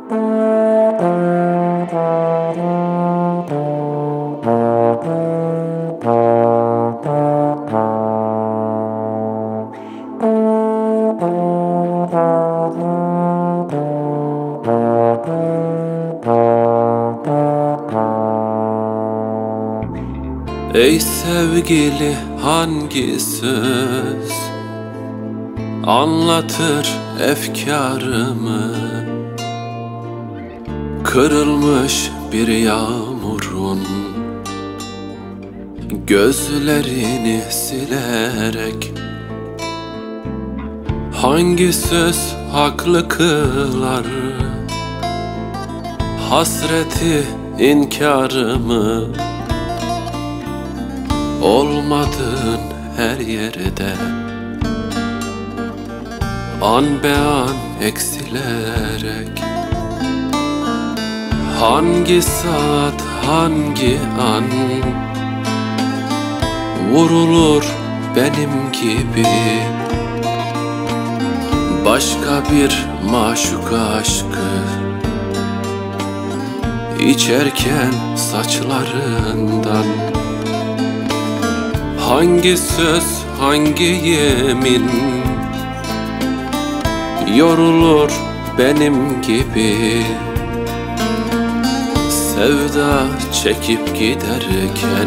Ey sevgili, hangi söz anlatır efkarımı? Kırılmış bir yağmurun gözlerini silerek, hangi söz haklı kılar hasreti inkarımı? Olmadığın her yerde an be an eksilerek, hangi saat hangi an vurulur benim gibi başka bir maşuka aşkı, içerken saçlarından? Hangi söz, hangi yemin yorulur benim gibi sevda çekip giderken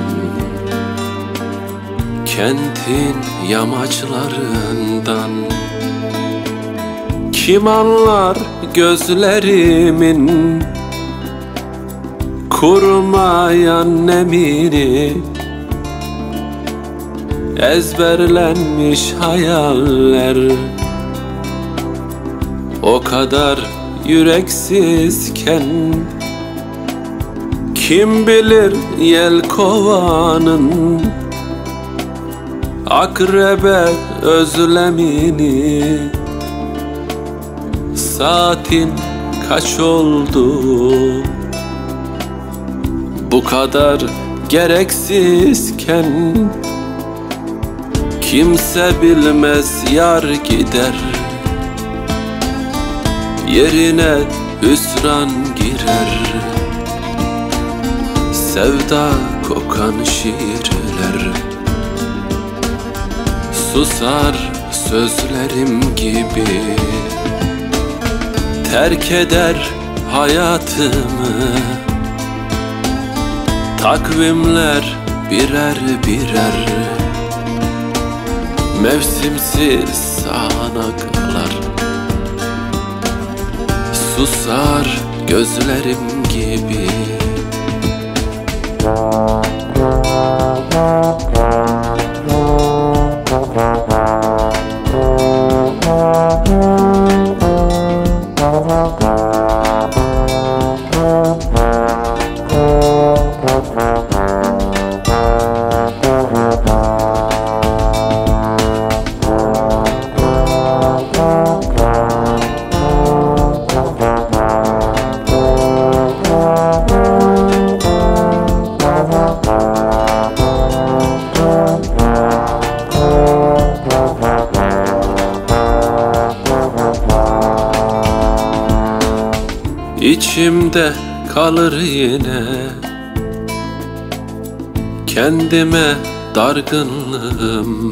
kentin yamaçlarından? Kim anlar gözlerimin kurumayan nemini? Ezberlenmiş hayaller o kadar yüreksizken, kim bilir yelkovanın akrebe özlemini? Saatin kaç oldu? Bu kadar gereksizken kimse bilmez, yar gider, yerine hüsran girer. Sevda kokan şiirler susar sözlerim gibi, terk eder hayatımı takvimler birer birer. Mevsimsiz sağanaklar susar gözlerim gibi. İçimde kalır yine kendime dargınlığım,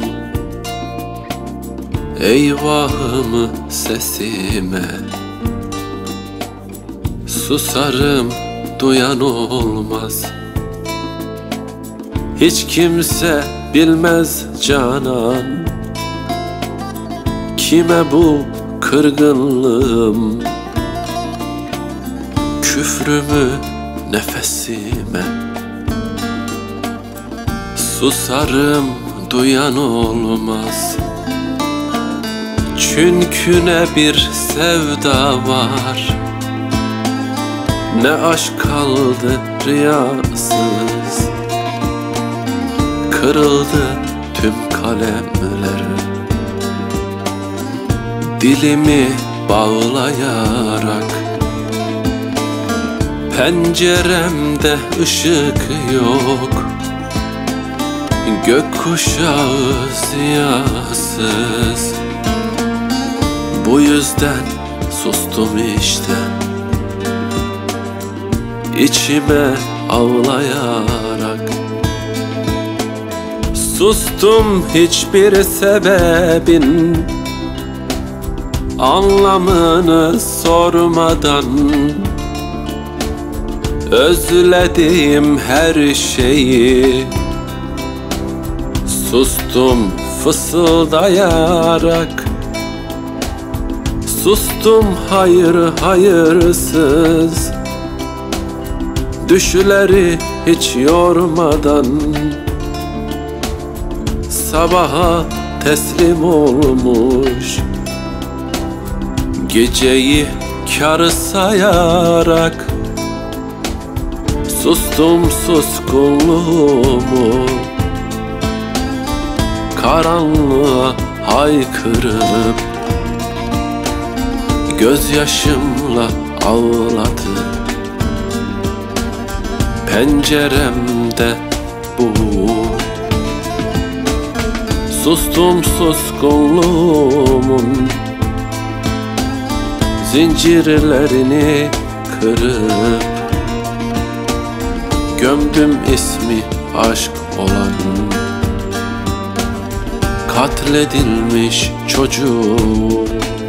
eyvahımı sesime susarım, duyan olmaz. Hiç kimse bilmez canan kime bu kırgınlığım, küfrümü nefesime susarım, duyan olmaz. Çünkü ne bir sevda var, ne aşk kaldı riyasız. Kırıldı tüm kalemler, dilimi bağlayarak. Penceremde ışık yok, gökkuşağı ziyasız. Bu yüzden sustum işte, içime ağlayarak. Sustum hiçbir sebebin anlamını sormadan. Özlediğim her şeyi sustum fısıldayarak. Sustum hayır hayırsız, düşleri hiç yormadan. Sabaha teslim olmuş, geceyi kâr sayarak. Sustum suskunluğumu karanlığa haykırıp. Gözyaşımla ağladı penceremde bu. Sustum suskunluğumun zincirlerini kırıp. Gömdüm ismi aşk olan katledilmiş çocuğu.